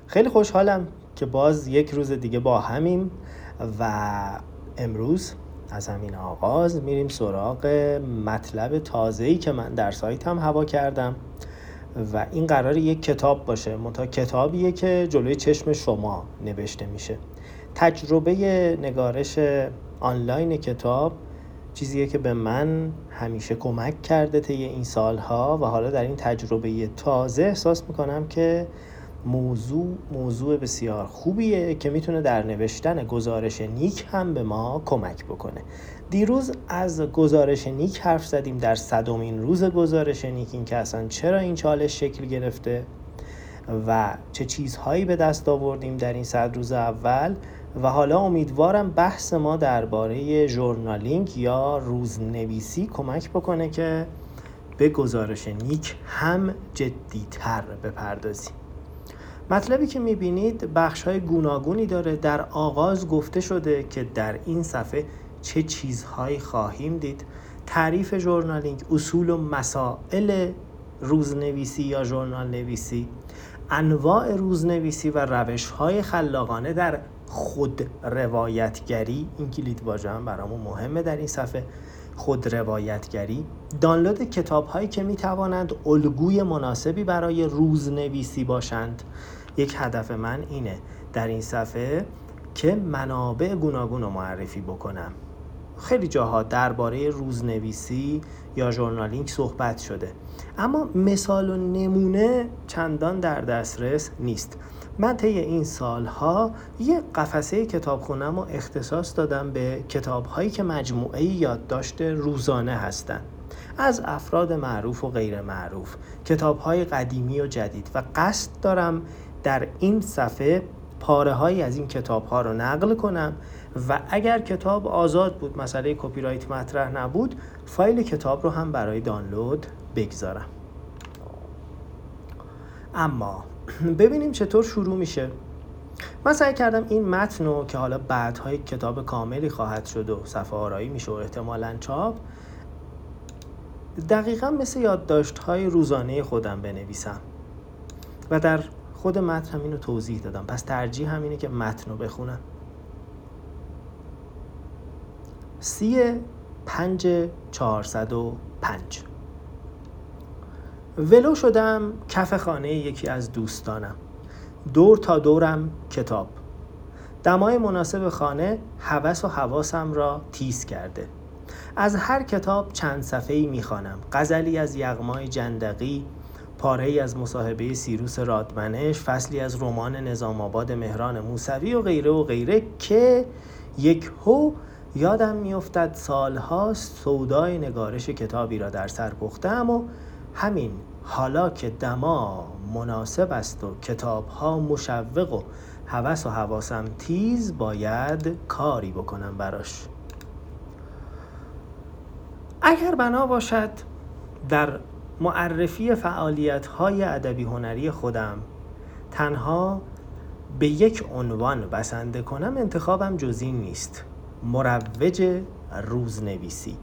خیلی خوشحالم که باز یک روز دیگه با همیم و امروز از همین آغاز میریم سراغ مطلب تازه‌ای که من در سایتم هوا کردم و این قراره یک کتاب باشه، منتها کتابیه که جلوی چشم شما نوشته میشه. تجربه نگارش آنلاین کتاب چیزیه که به من همیشه کمک کرده طی این سالها و حالا در این تجربه تازه احساس میکنم که موضوع بسیار خوبیه که میتونه در نوشتن گزارش نیک هم به ما کمک بکنه. دیروز از گزارش نیک حرف زدیم در 100مین روز گزارش نیک، این که اصلا چرا این چالش شکل گرفته و چه چیزهایی به دست آوردیم در این 100 روز اول و حالا امیدوارم بحث ما درباره ژورنالینگ یا روزنویسی کمک بکنه که به گزارش نیک هم جدی‌تر بپردازیم. مطلبی که میبینید بخش‌های گوناگونی داره. در آغاز گفته شده که در این صفحه چه چیزهایی خواهیم دید: تعریف ژورنالینگ، اصول و مسائل روزنویسی یا ژورنال نویسی، انواع روزنویسی و روش‌های خلاقانه در خود روایتگری، این کلیدواژه هم برامون مهمه در این صفحه، خود روایتگری، دانلود کتاب‌هایی که می‌توانند الگوی مناسبی برای روزنویسی باشند. یک هدف من اینه در این صفحه که منابع گوناگون رو معرفی بکنم. خیلی جاها درباره روزنویسی یا ژورنالینگ صحبت شده، اما مثال و نمونه چندان در دسترس نیست. من طی این سالها یه قفسه کتابخونه‌مو اختصاص دادم به کتاب‌هایی که مجموعه یادداشت روزانه هستن، از افراد معروف و غیر معروف، کتاب‌های قدیمی و جدید، و قصد دارم در این صفحه پاره‌هایی از این کتاب‌ها رو نقل کنم و اگر کتاب آزاد بود، مسئله کپی رایت مطرح نبود، فایل کتاب رو هم برای دانلود بگذارم. اما ببینیم چطور شروع میشه. من سعی کردم این متن رو که حالا بعدهای کتاب کاملی خواهد شد و صفحه آرایی میشه و احتمالاً چاپ، دقیقاً مثل یادداشت‌های روزانه خودم بنویسم و در خود متن هم اینو توضیح دادم، پس ترجیح همینه که متن رو بخونم. 35,405 ولو شدم کف خانه یکی از دوستانم، دور تا دورم کتاب، دمای مناسب خانه هوس و حواسم را تیز کرده. از هر کتاب چند صفحه‌ای می‌خوانم، غزلی از یغمای جندقی، پاره‌ای از مصاحبه سیروس رادمنش، فصلی از رمان نظام آباد مهران موسوی و غیره که یک هو یادم میافتد سالهاست سودای نگارش کتابی را در سر پخته‌ام و همین حالا که دما مناسب است و کتاب‌ها مشوق و هوس و حواسم تیز، باید کاری بکنم براش. اگر بنا باشد در معرفی فعالیت‌های ادبی هنری خودم تنها به یک عنوان بسنده کنم، انتخابم جز این نیست: مروج روزنویسی.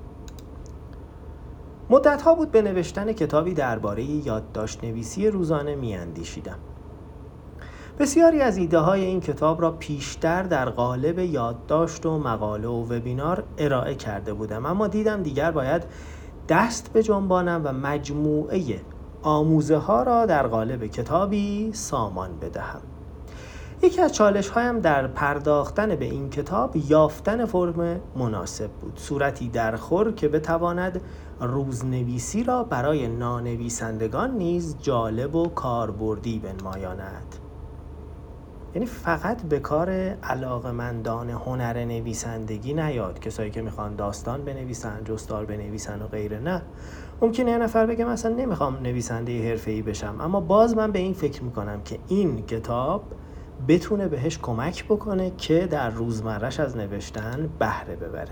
مدت‌ها بود به نوشتن کتابی درباره یادداشت نویسی روزانه می‌اندیشیدم. بسیاری از ایده‌های این کتاب را پیشتر در قالب یادداشت و مقاله و وبینار ارائه کرده بودم، اما دیدم دیگر باید دست بجنبانم و مجموعه آموزه‌ها را در قالب کتابی سامان بدهم. یکی از چالش‌هایم در پرداختن به این کتاب یافتن فرم مناسب بود، صورتی درخور که بتواند روزنویسی را برای نانویسندگان نیز جالب و کاربردی بنمایاند. یعنی فقط به کار علاقه‌مندان هنر نویسندگی نیاد، کسایی که میخوان داستان بنویسن، جستار بنویسن و غیره. نه، ممکنه یه نفر بگه مثلا نمیخوام نویسنده حرفه‌ای بشم، اما باز من به این فکر میکنم که این کتاب بتونه بهش کمک بکنه که در روزمره‌اش از نوشتن بهره ببره.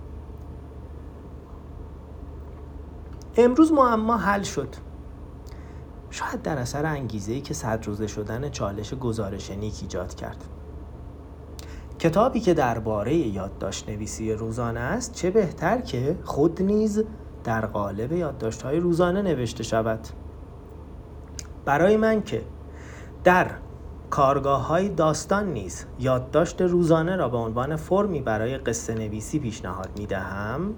امروز معما حل شد، شاید در اثر انگیزه‌ای که 100 روزه شدن چالش گزارش نیک ایجاد کرد. کتابی که درباره یادداشت نویسی روزانه است، چه بهتر که خود نیز در قالب یادداشت‌های روزانه نوشته شود. برای من که در کارگاه‌های داستان نیز یادداشت روزانه را به عنوان فرمی برای قصه نویسی پیشنهاد می‌دهم.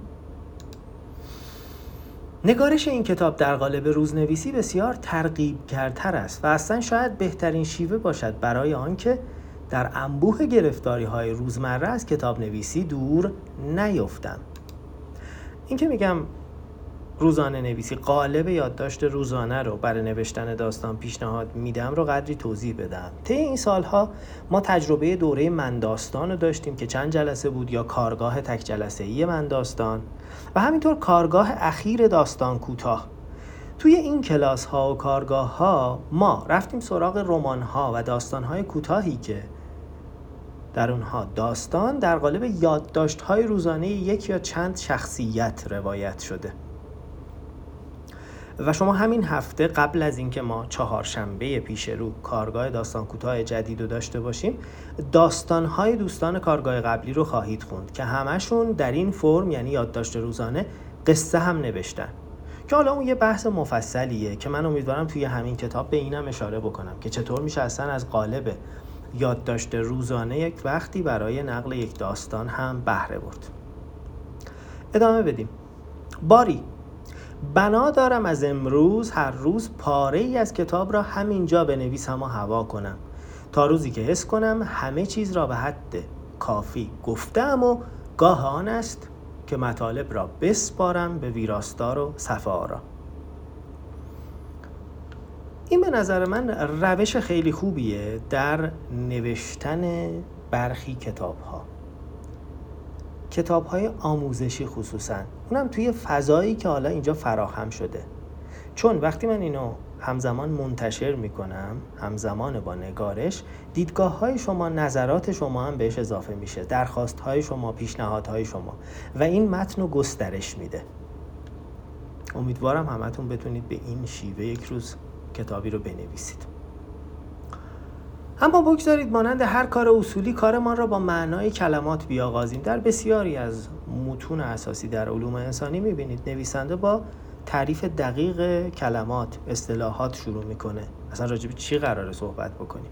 نگارش این کتاب در قالب روزنویسی بسیار ترغیب‌گرتر است و اصلا شاید بهترین شیوه باشد برای آنکه در انبوه گرفتاری‌های روزمره از کتاب نویسی دور نیفتم. این که میگم روزانه نویسی، قالب یادداشت روزانه رو برای نوشتن داستان پیشنهاد میدم رو قدری توضیح بدم. طی این سالها ما تجربه دوره من داستان رو داشتیم که چند جلسه بود، یا کارگاه تک جلسه‌ای من داستان، و همینطور کارگاه اخیر داستان کوتاه. توی این کلاس ها و کارگاه ها ما رفتیم سراغ رمان ها و داستان های کوتاهی که در اونها داستان در قالب یادداشت های روزانه یک یا چند شخصیت روایت شده. و شما همین هفته قبل از اینکه ما چهارشنبه پیش رو کارگاه داستان کوتاه جدید رو داشته باشیم، داستان‌های دوستان کارگاه قبلی رو خواهید خوند که همشون در این فرم، یعنی یادداشت روزانه، قصه هم نوشتن، که حالا اون یه بحث مفصلیه که من امیدوارم توی همین کتاب به اینم اشاره بکنم که چطور میشه اصلا از قالب یادداشت روزانه یک وقتی برای نقل یک داستان هم بهره برد. ادامه بدیم. باری بنا دارم از امروز هر روز پاره ای از کتاب را همینجا بنویسم و هوا کنم، تا روزی که حس کنم همه چیز را به حد کافی گفتم و گاه آن است که مطالب را بسپارم به ویراستار و صفحه آرا. این به نظر من روش خیلی خوبیه در نوشتن برخی کتاب‌های آموزشی خصوصاً، اونم توی فضایی که حالا اینجا فراهم شده. چون وقتی من اینو همزمان منتشر میکنم، همزمان با نگارش، دیدگاه‌های شما، نظرات شما هم بهش اضافه میشه، درخواست‌های شما، پیشنهادهای شما، و این متن رو گسترش میده. امیدوارم همتون بتونید به این شیوه یک روز کتابی رو بنویسید. اما بگذارید مانند هر کار اصولی کارمان را با معنای کلمات بیاغازیم. در بسیاری از متون اساسی در علوم انسانی میبینید نویسنده با تعریف دقیق کلمات، اصطلاحات شروع میکنه. اصلا راجع به چی قراره صحبت بکنیم؟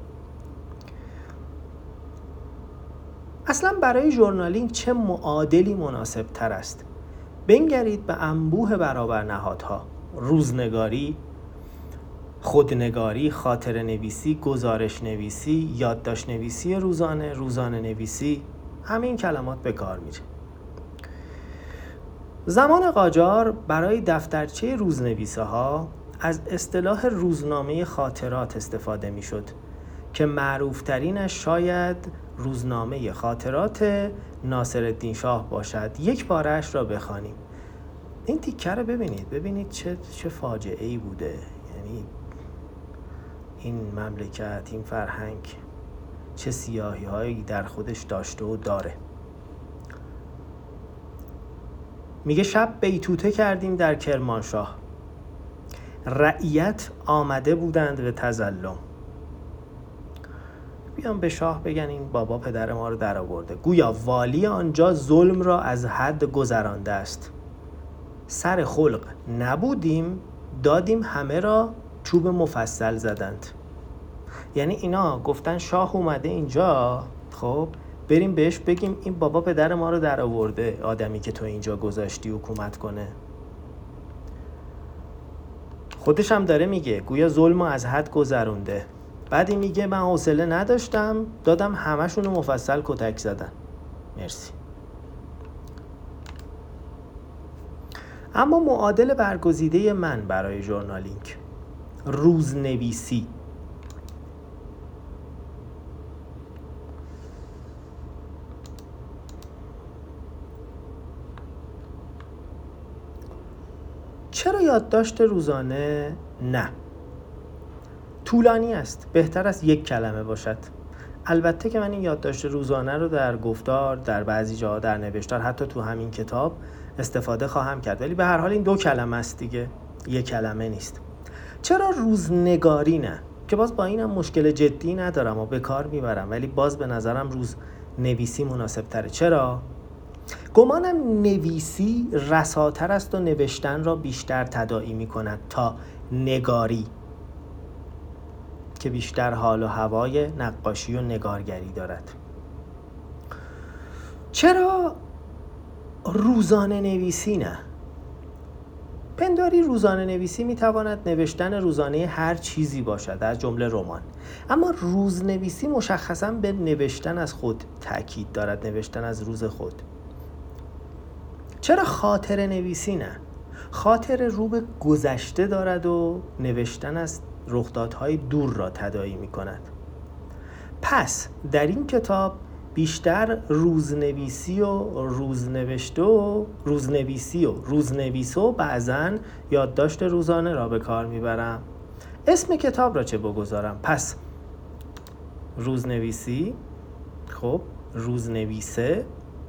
اصلا برای ژورنالینگ چه معادلی مناسب تر است؟ بنگرید به انبوه برابر نهادها: روزنگاری، خودنگاری، خاطره نویسی، گزارش نویسی، یادداشت نویسی روزانه، روزانه نویسی. همین کلمات به کار میره. زمان قاجار برای دفترچه روزنویسه ها از اصطلاح روزنامه خاطرات استفاده میشد که معروف ترینش شاید روزنامه خاطرات ناصرالدین شاه باشد. یک پاره‌اش را بخوانیم. این تیکه رو ببینید چه فاجعه ای بوده. یعنی این مملکت، این فرهنگ چه سیاهی هایی در خودش داشته و داره. میگه شب بیتوته کردیم در کرمانشاه، رعیت آمده بودند به تظلم. بیان به شاه بگن این بابا پدر ما رو در آورده، گویا والی آنجا ظلم را از حد گذرانده است. سر خلق نبودیم، دادیم همه را چوب مفصل زدند. یعنی اینا گفتن شاه اومده اینجا، خب بریم بهش بگیم این بابا پدر ما رو در آورده، آدمی که تو اینجا گذاشتی حکومت کنه. خودش هم داره میگه گویا ظلمو از حد گذرونده. بعدی میگه من حوصله نداشتم، دادم همشون رو مفصل کتک زدن. مرسی. اما معادل برگزیده من برای ژورنالینگ: روزنویسی. چرا یادداشت روزانه؟ نه، طولانی است، بهتر است یک کلمه باشد. البته که من این یادداشت روزانه رو در گفتار، در بعضی جاها در نوشتار، حتی تو همین کتاب استفاده خواهم کرد، ولی به هر حال این 2 کلمه است دیگه، یک کلمه نیست. چرا روزنگاری نه؟ که باز با اینم مشکل جدی ندارم و به کار میبرم، ولی باز به نظرم روزنویسی مناسب تره. چرا؟ گمانم نویسی رساتر است و نوشتن را بیشتر تداعی می کند تا نگاری. که بیشتر حال و هوای نقاشی و نگارگری دارد. چرا روزانه نویسی نه؟ پنداری روزانه نویسی میتواند نوشتن روزانه هر چیزی باشد، از جمله رمان. اما روزنویسی مشخصاً به نوشتن از خود تأکید دارد، نوشتن از روز خود. چرا خاطره نویسی نه؟ خاطره رو به گذشته دارد و نوشتن از رخدادهای دور را تداعی می کند. پس در این کتاب بیشتر روزنویسی و روزنویس و بعضن یادداشت روزانه را به کار میبرم. اسم کتاب را چه بگذارم؟ پس روزنویسی، خب روزنویسه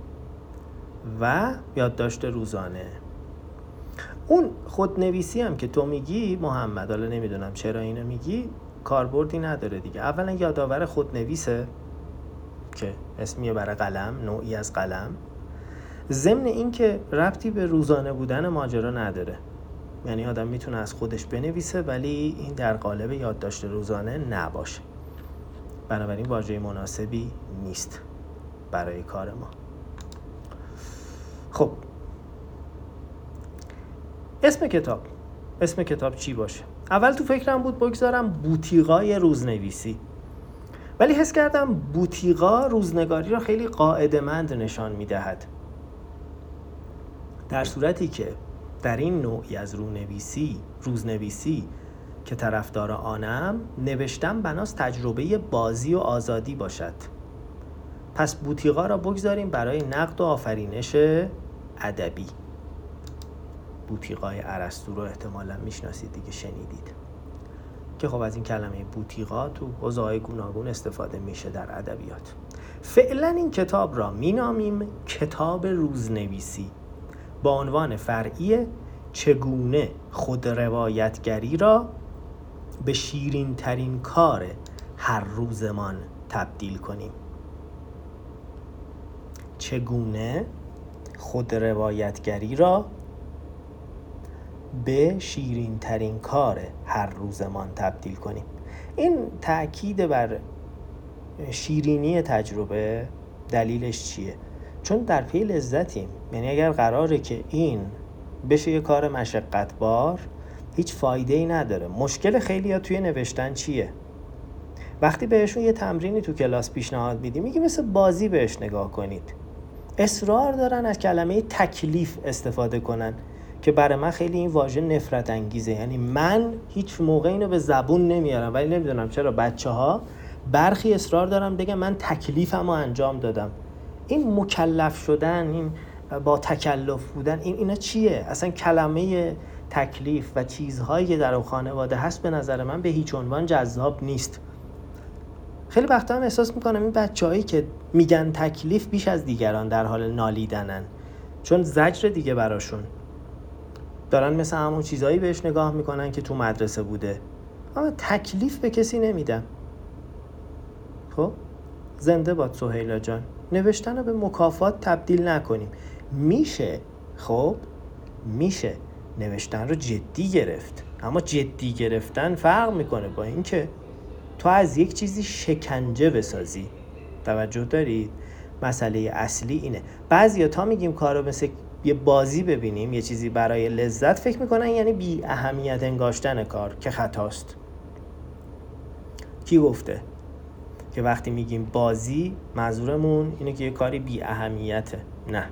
و یادداشت روزانه. اون خودنویسی هم که تو میگی محمد، حالا نمیدونم چرا اینو میگی، کاربردی نداره دیگه. اولا یادآور خودنویسه که اسمیه برای قلم، نوعی از قلم، ضمن این که ربطی به روزانه بودن ماجرا نداره. یعنی آدم میتونه از خودش بنویسه ولی این در قالب یادداشت روزانه نباشه. بنابراین واژه مناسبی نیست برای کار ما. خب اسم کتاب چی باشه؟ اول تو فکرم بود بگذارم بوتیقای روزنویسی، ولی حس کردم بوتیقا روزنگاری را خیلی قاعده‌مند نشان میدهد، در صورتی که در این نوعی از روزنویسی که طرفدار آنم، نوشتن بناست تجربه بازی و آزادی باشد. پس بوتیقا را بگذاریم برای نقد و آفرینش ادبی. بوتیقای ارسطو رو احتمالاً میشناسید دیگه، شنیدید که خب از این کلمه بوتیقا تو حوزه‌های گوناگون استفاده میشه در ادبیات. فعلا این کتاب را مینامیم کتاب روزنویسی با عنوان فرعی چگونه خودروایتگری را به شیرین ترین کار هر روزمان تبدیل کنیم. چگونه خودروایتگری را به شیرین ترین کار هر روزمان تبدیل کنیم. این تأکید بر شیرینی تجربه دلیلش چیه؟ چون در پی لذتیم. یعنی اگر قراره که این بشه یه کار مشقت بار، هیچ فایده ای نداره. مشکل خیلی ها توی نوشتن چیه؟ وقتی بهشون یه تمرینی تو کلاس پیشنهاد میدیم، میگی مثل بازی بهش نگاه کنید. اصرار دارن از کلمه تکلیف استفاده کنن که برای من خیلی این واژه نفرت انگیزه. یعنی من هیچ موقع اینو به زبون نمیارم، ولی نمیدونم چرا بچه‌ها برخی اصرار دارن بگن من تکلیفمو انجام دادم. این مکلف شدن، این با تکلف بودن، اینا چیه؟ اصلا کلمه تکلیف و چیزهایی که در اون خانواده هست به نظر من به هیچ عنوان جذاب نیست. خیلی وقتا هم احساس میکنم این بچه‌هایی که میگن تکلیف بیش از دیگران در حال نالیدنن، چون زجر دیگه براشون دارن مثل همون چیزهایی بهش نگاه میکنن که تو مدرسه بوده. اما تکلیف به کسی نمیدم. خب زنده باد سهیلا جان. نوشتن رو به مکافات تبدیل نکنیم. میشه نوشتن رو جدی گرفت، اما جدی گرفتن فرق میکنه با این که تو از یک چیزی شکنجه بسازی. توجه دارید؟ مسئله اصلی اینه. بعضیا تا میگیم کارو مثل یه بازی ببینیم، یه چیزی برای لذت، فکر میکنن یعنی بی اهمیت انگاشتن کار، که خطاست. کی گفته که وقتی میگیم بازی منظورمون اینه که یه کاری بی اهمیته؟ نه.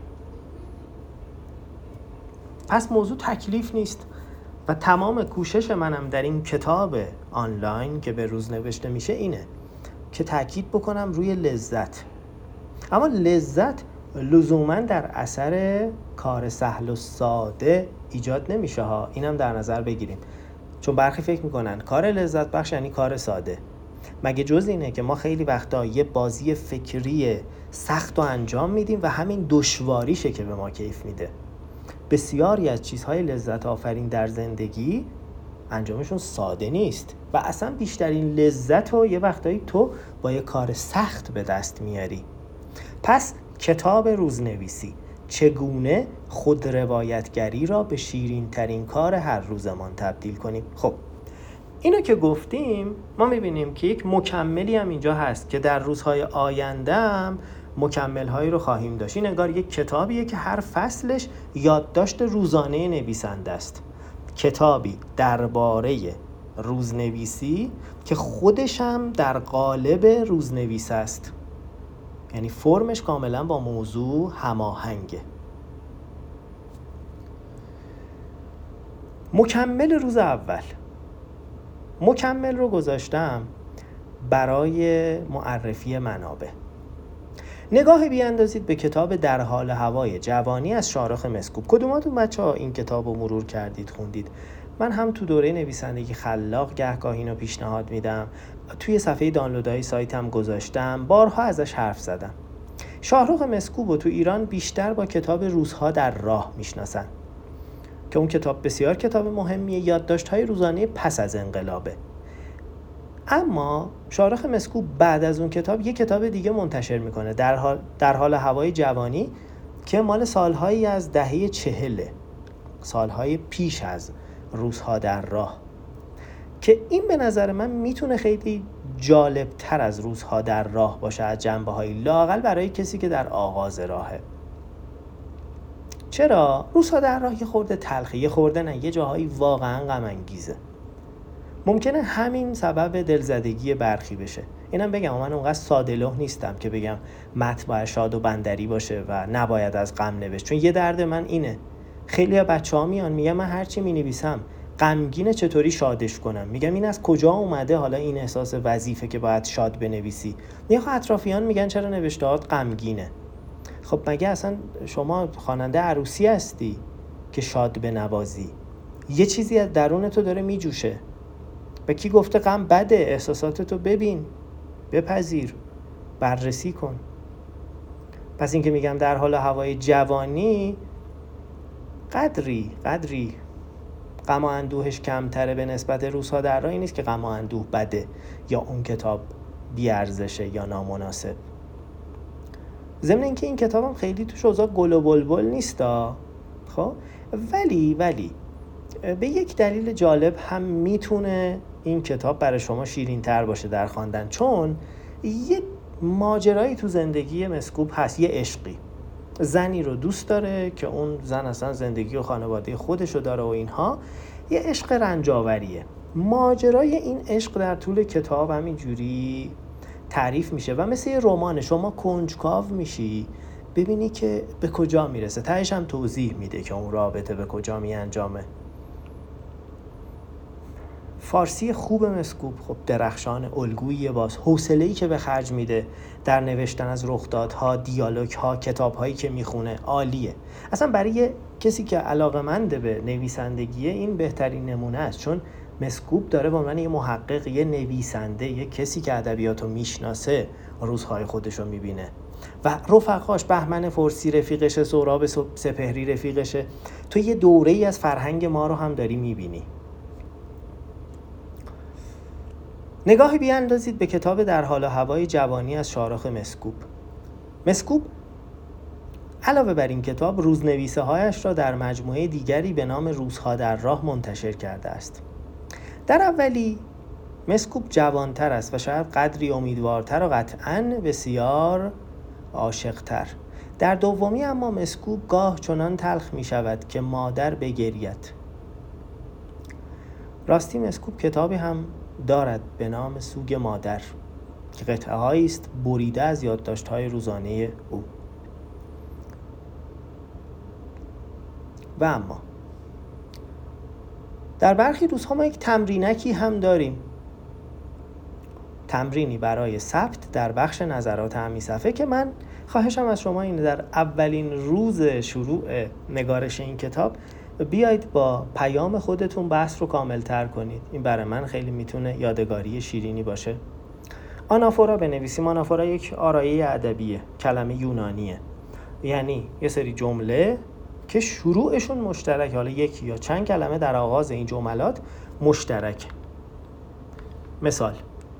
پس موضوع تکلیف نیست و تمام کوشش منم در این کتاب آنلاین که به روز نوشته میشه اینه که تاکید بکنم روی لذت. اما لذت لزوما در اثر کار سهل و ساده ایجاد نمیشه ها، اینم در نظر بگیریم. چون برخی فکر میکنن کار لذت بخش یعنی کار ساده. مگه جز اینه که ما خیلی وقتا یه بازی فکری سخت رو انجام میدیم و همین دشواریشه که به ما کیف میده. بسیاری از چیزهای لذت آفرین در زندگی انجامشون ساده نیست و اصلا بیشترین لذت رو یه وقتایی تو با یه کار سخت به دست میاری. پس کتاب روزنویسی، چگونه خودروایتگری را به شیرین ترین کار هر روزمان تبدیل کنیم. خب اینو که گفتیم ما میبینیم که یک مکملی هم اینجا هست که در روزهای آینده هم مکمل‌هایی رو خواهیم داشت. این انگار یک کتابیه که هر فصلش یادداشت روزانه نویسنده است. کتابی درباره روزنویسی که خودش هم در قالب روزنویس است، یعنی فرمش کاملا با موضوع هماهنگه. مکمل روز اول، مکمل رو گذاشتم برای معرفی منابع. نگاه بیاندازید به کتاب در حال هوای جوانی از شارخ مسکوب. کدوماتون بچه‌ها این کتاب رو مرور کردید، خوندید؟ من هم تو دوره نویسندگی خلاق گهگاه اینو پیشنهاد میدم، توی صفحه دانلودهای سایتم گذاشتم، بارها ازش حرف زدم. شارخ مسکوب رو تو ایران بیشتر با کتاب روزها در راه میشناسن که اون کتاب بسیار کتاب مهمیه، یادداشت‌های روزانه پس از انقلابه. اما شارخ مسکوب بعد از اون کتاب یک کتاب دیگه منتشر میکنه، در حال هوای جوانی، که مال سالهایی از دهه 40، سالهای پیش از روزها در راه، که این به نظر من میتونه خیلی جالب تر از روزها در راه باشه از جنبه های، لااقل برای کسی که در آغاز راهه. چرا؟ روزها در راه یه خورده تلخه، یه خورده نه، یه جاهایی واقعا غم انگیزه. ممکنه همین سبب دلزدگی برخی بشه. اینم بگم من اونقدر ساده‌لوح نیستم که بگم متن باید شاد و بندری باشه و نباید از غم نوشت، چون یه درد من اینه. خیلی از بچه‌ها میان میگن من هرچی می‌نویسم غمگینه، چطوری شادش کنم؟ میگم این از کجا اومده حالا این احساس وظیفه که باید شاد بنویسی؟ میگه اطرافیان میگن چرا نوشته‌هات غمگینه. خب مگه اصلا شما خواننده عروسی هستی که شاد بنوازی؟ یه چیزی از درون تو داره میجوشه. به کی گفته غم بده؟ احساساتتو ببین، بپذیر، بررسی کن. پس این که میگم در حال هوای جوانی قدری غم و اندوهش کمتره به نسبت روزها در راه، نیست که غم و اندوه بده یا اون کتاب بی‌ارزشه یا نامناسب. ضمن اینکه این کتابم خیلی توش اوضاع گل و بلبل نیستا، خب ولی به یک دلیل جالب هم میتونه این کتاب برای شما شیرین تر باشه در خواندن، چون یه ماجرایی تو زندگی مسکوب هست، یه عشقی. زنی رو دوست داره که اون زن اصلا زندگی و خانواده خودش رو داره و اینها، یه عشق رنجاوریه. ماجرای این عشق در طول کتاب همینجوری تعریف میشه و مثل یه رمان شما کنجکاو میشی ببینی که به کجا میرسه. تهش هم توضیح میده که اون رابطه به کجا میانجامه. فارسی خوب مسکوب خب درخشان، الگویی باز، حوصله‌ای که به خرج میده در نوشتن از رخدادها، دیالوگ‌ها، کتاب‌هایی که میخونه عالیه. اصلا برای کسی که علاقه‌مند به نویسندگیه این بهترین نمونه است، چون مسکوب داره به عنوان یه محقق، یه نویسنده، یه کسی که ادبیاتو میشناسه روزهای خودشو میبینه و رفقاش، بهمن فرسی رفیقشه، سهراب سپهری رفیقشه. تو یه دوره‌ای از فرهنگ ما رو هم داری میبینی. نگاهی بیاندازید به کتاب در حال هوای جوانی از شارخ مسکوب علاوه بر این کتاب روزنویسه هایش را در مجموعه دیگری به نام روزها در راه منتشر کرده است. در اولی مسکوب جوانتر است و شاید قدری امیدوارتر و قطعاً بسیار عاشقتر. در دومی اما مسکوب گاه چنان تلخ می شود که مادر بگرید. راستی مسکوب کتابی هم دارد به نام سوگ مادر که قطعه هایی است بریده از یادداشت‌های روزانه او. و اما در برخی روزها ما یک تمرینکی هم داریم، تمرینی برای ثبت در بخش نظرات همین صفحه که من خواهشم از شما اینه در اولین روز شروع نگارش این کتاب بیایید با پیام خودتون بحث رو کاملتر کنید. این برای من خیلی میتونه یادگاری شیرینی باشه. آنافورا بنویسیم. آنافورا یک آرایه ادبیه، کلمه یونانیه، یعنی یه سری جمله که شروعشون مشترک، حالا یکی یا چند کلمه در آغاز این جملات مشترک. مثال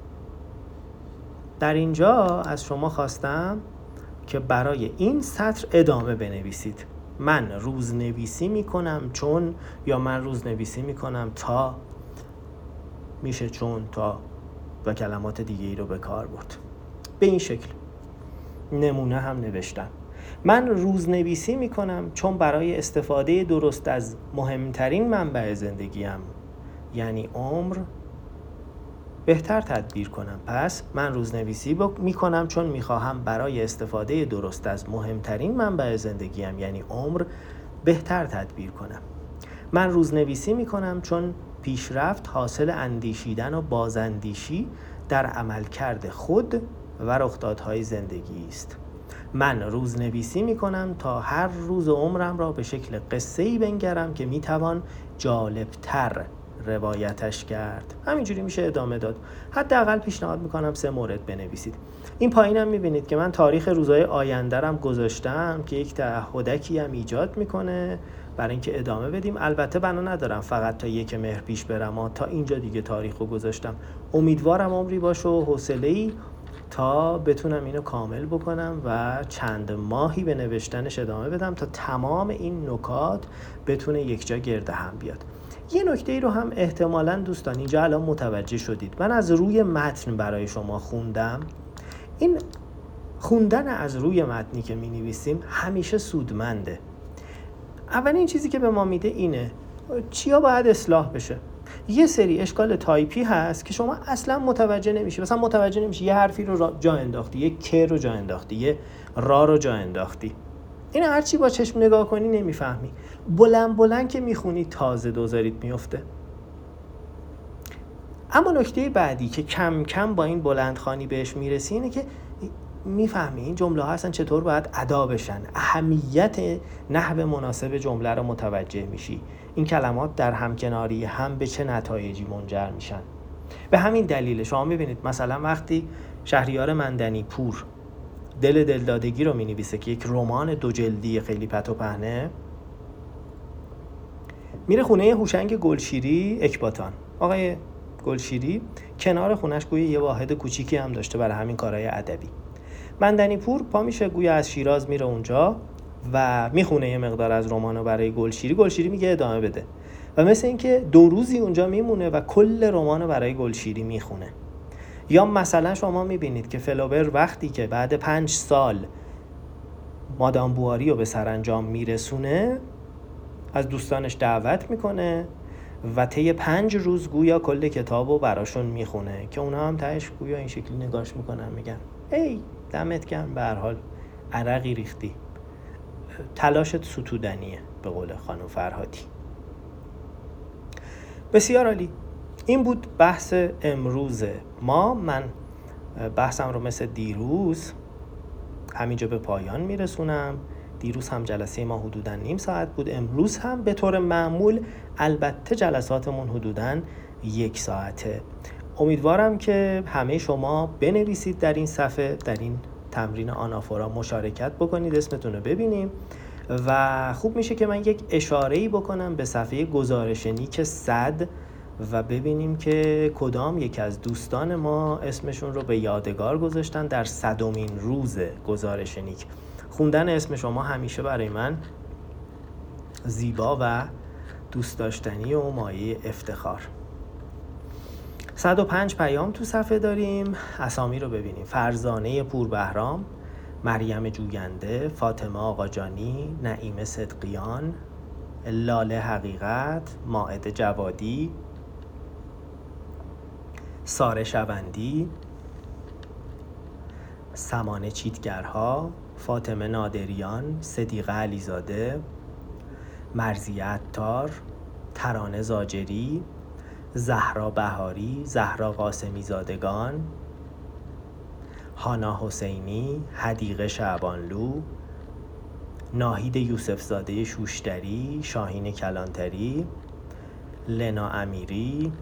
در اینجا از شما خواستم که برای این سطر ادامه بنویسید. من روزنویسی میکنم چون، یا من روزنویسی میکنم تا. میشه چون تا و کلمات دیگه ای رو به کار برد. به این شکل نمونه هم نوشتم. من روزنویسی میکنم چون برای استفاده درست از مهمترین منبع زندگیم یعنی عمر بهتر تدبیر کنم. پس من روزنویسی میکنم چون میخواهم برای استفاده درست از مهمترین منبع زندگیم یعنی عمر بهتر تدبیر کنم. من روزنویسی میکنم چون پیشرفت حاصل اندیشیدن و بازاندیشی در عملکرد خود و رخدادهای زندگی است. من روزنویسی میکنم تا هر روز عمرم را به شکل قصه‌ای بنگرم که میتوان جالبتر روایتش کرد. همینجوری میشه ادامه داد. حداقل پیشنهاد میکنم 3 مورد بنویسید. این پایینم میبینید که من تاریخ روزهای آینده رم گذاشتم که یک تعهدکی هم ایجاد میکنه برای اینکه ادامه بدیم. البته بنا ندارم فقط تا 1 مهر پیش برم، تا اینجا دیگه تاریخو گذاشتم. امیدوارم عمری باشه و حوصله‌ای تا بتونم اینو کامل بکنم و چند ماهی به نوشتنش ادامه بدم تا تمام این نکات بتونه یک جا گرد هم بیاد. یه نکته ای رو هم احتمالاً دوستان اینجا الان متوجه شدید. من از روی متن برای شما خوندم. این خوندن از روی متنی که می نویسیم همیشه سودمنده. اولین چیزی که به ما میده اینه چیا باید اصلاح بشه. یه سری اشکال تایپی هست که شما اصلا متوجه نمیشی. مثلا متوجه نمیشی یه حرفی رو جا انداختی، یه که رو جا انداختی، یه را رو جا انداختی. این هر چی با چشم نگاه کنی نمیفهمی. بلند که میخونی تازه دوزاریت میفته. اما نکته بعدی که کم کم با این بلندخوانی بهش میرسی اینه که میفهمی این جمله ها اصلا چطور باید ادا بشن. اهمیت نحو مناسب جمله رو متوجه میشی. این کلمات در همکناری هم به چه نتایجی منجر میشن. به همین دلیل شما میبینید مثلا وقتی شهریار مندنی پور دل دلدادگی رو مینویسه که یک رمان 2 جلدی خیلی پت و پهنه، میره خونه هوشنگ گلشیری اکباتان. آقای گلشیری کنار خونش گویا یه واحد کوچیکی هم داشته برای همین کارهای ادبی. مندنی پور پا میشه گویا از شیراز میره اونجا و میخونه یه مقدار از رمانو برای گلشیری. گلشیری میگه ادامه بده و مثل اینکه 2 روزی اونجا میمونه و کل رمانو برای گلشیری میخونه. یا مثلا شما میبینید که فلوبر وقتی که بعد 5 سال مادام بواری رو به سرانجام میرسونه از دوستانش دعوت میکنه و طی 5 روز گویا کل کتابو براشون میخونه که اونا هم تهش گویا این شکلی نگاش میکنن میگن ای دمت گرم، به هر حال عرقی ریختی، تلاشت ستودنیه به قول خانم فرهادی. بسیار عالی. این بود بحث امروز ما. من بحثم رو مثل دیروز همینجا به پایان میرسونم. دیروز هم جلسه ما حدوداً نیم ساعت بود. امروز هم به طور معمول البته جلساتمون حدوداً 1 ساعته. امیدوارم که همه شما بنویسید در این صفحه، در این تمرین آنافورا مشارکت بکنید، اسمتون رو ببینیم و خوب میشه که من یک اشاره‌ای بکنم به صفحه گزارش نیک 100 و ببینیم که کدام یک از دوستان ما اسمشون رو به یادگار گذاشتن در 100مین روز گزارش نیک. خوندن اسم شما همیشه برای من زیبا و دوست داشتنی و مایه افتخار. 105 پیام تو صفحه داریم. اسامی رو ببینیم: فرزانه پوربهرام، مریم جوینده، فاطمه آقاجانی، نعیم صدقیان، لاله حقیقت، مائده جوادی، ساره شوندی، سمانه چیتگرها، فاطمه نادریان، صدیقه علیزاده، مرزیه عطار، ترانه زاجری، زهرا بهاری، زهرا قاسمی زادگان، هانا حسینی، حدیقه شعبانلو، ناهید یوسف زاده شوشتری، شاهین کلانتری، لنا امیری،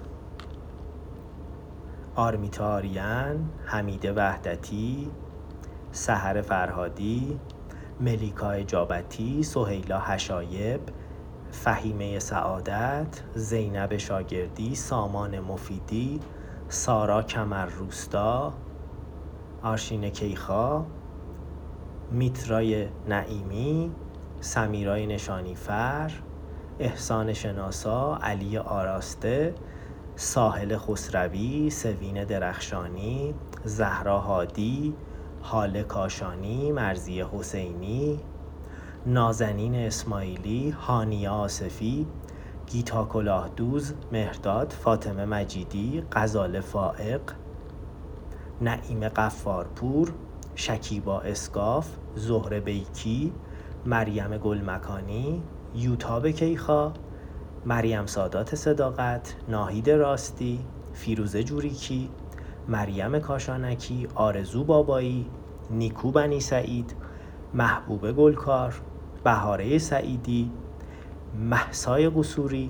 آرمیتا آریان، حمیده وحدتی، سحر فرهادی، ملیکا جابتی، سهیلا حشایب، فهیمه سعادت، زینب شاگردی، سامان مفیدی، سارا کمرروستا، آرشین کیخا، میترای نعیمی، سمیرای نشانیفر، احسان شناسا، علی آراسته، ساحل خسروی، سوین درخشانی، زهرا هادی، هاله کاشانی، مرضیه حسینی، نازنین اسماعیلی، هانیه آصفی، گیتا کلاهدوز، مهرداد، فاطمه مجیدی، غزاله فائق، نعیم غفارپور، شکیبا اسکاف، زهره بیکی، مریم گلمکانی، یوتاب کیخا، مریم سادات صداقت، ناهید راستی، فیروزه جوریکی، مریم کاشانکی، آرزو بابایی، نیکو بنی سعید، محبوبه گلکار، بهاره سعیدی، مهسای قصوری،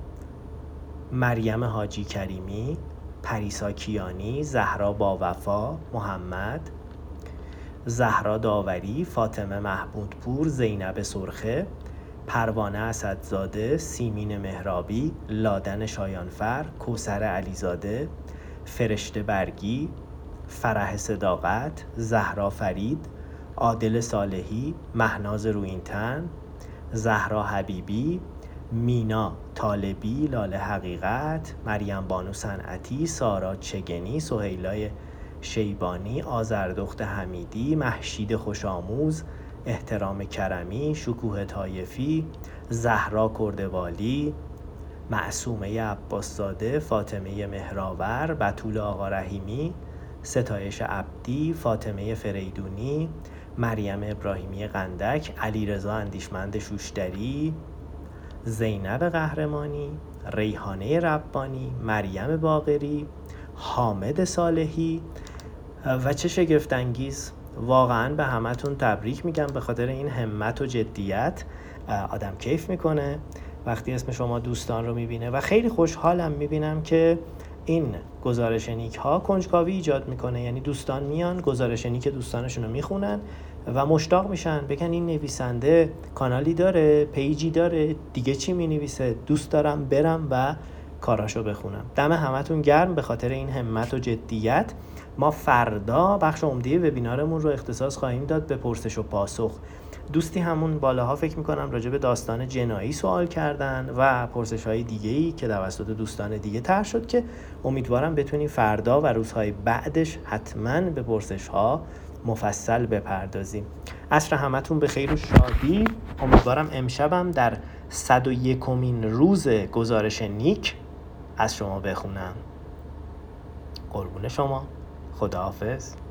مریم حاجی کریمی، پریسا کیانی، زهرا باوفا، محمد، زهرا داوری، فاطمه محمودپور، زینب سرخه، پروانه اسدزاده، سیمین مهرابی، لادن شایانفر، کوثر علیزاده، فرشته برگی، فرح صداقت، زهرا فرید، عادل صالحی، مهناز رویینتن، زهرا حبیبی، مینا طالبی، لاله حقیقت، مریم بانو صنعتی، سارا چگنی، سهیلای شیبانی، آذردخت حمیدی، مهشید خوشاموز، احترام کرمی، شکوه طایفی، زهرا کردوالی، معصومه عباسزاده، فاطمه مهراور، بتول آقا رحیمی، ستایش عبدی، فاطمه فریدونی، مریم ابراهیمی قندک، علیرضا اندیشمند شوشتری، زینب قهرمانی، ریحانه ربانی، مریم باقری، حامد صالحی و چه شگفت انگیز. واقعا به همتون تبریک میگم به خاطر این همت و جدیت. آدم کیف میکنه وقتی اسم شما دوستان رو میبینه و خیلی خوشحالم میبینم که این گزارش نیک ها کنجکاوی ایجاد میکنه. یعنی دوستان میان گزارش نیک دوستانشون رو میخونن و مشتاق میشن بگن این نویسنده کانالی داره، پیجی داره، دیگه چی مینویسه، دوست دارم برم و کاراشو بخونم. دم همتون گرم به خاطر این همت و جدیت. ما فردا بخش عمده وبینارمون رو اختصاص خواهیم داد به پرسش و پاسخ. دوستی همون بالاها فکر میکنم راجع به داستان جنایی سوال کردن و پرسش های دیگه‌ای که توسط دوستان دیگه طرح شد که امیدوارم بتونیم فردا و روزهای بعدش حتما به پرسش ها مفصل بپردازیم. عصر همتون به خیر و شادی. امیدوارم امشبم در 101مین روز گزارش نیک از شما بخونم. قربون شما. خداحافظ.